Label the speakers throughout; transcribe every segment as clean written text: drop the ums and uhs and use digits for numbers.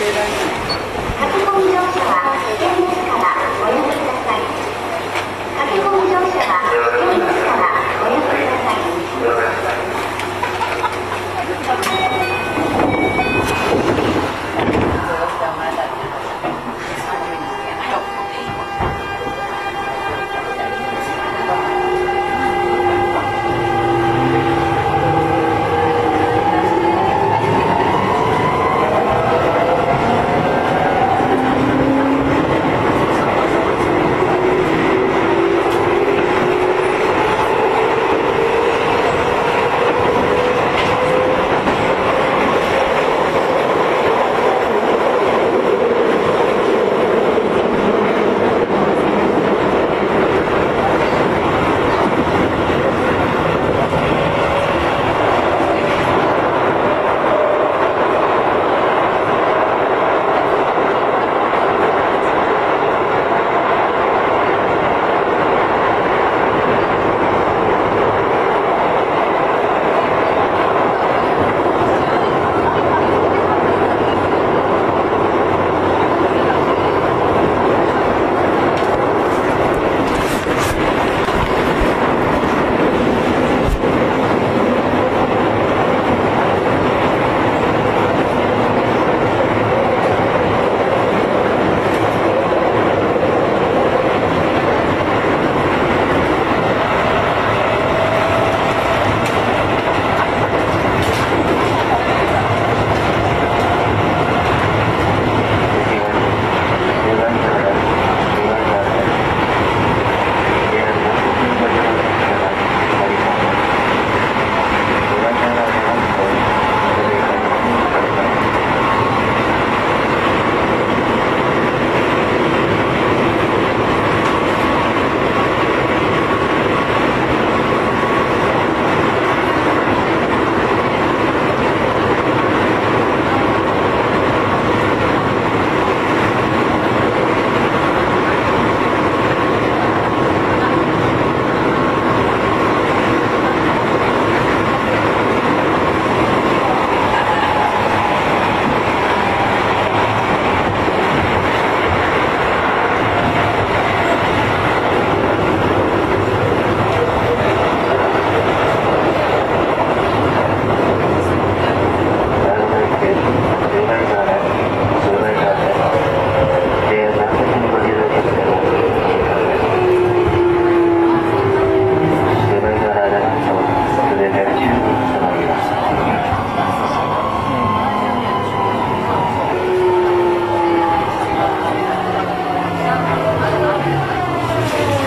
Speaker 1: 駆け込み乗車は危険ですからおやめください。駆け込み乗車は危険ですからおやめください。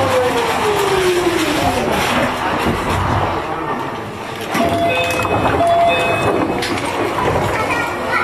Speaker 2: you.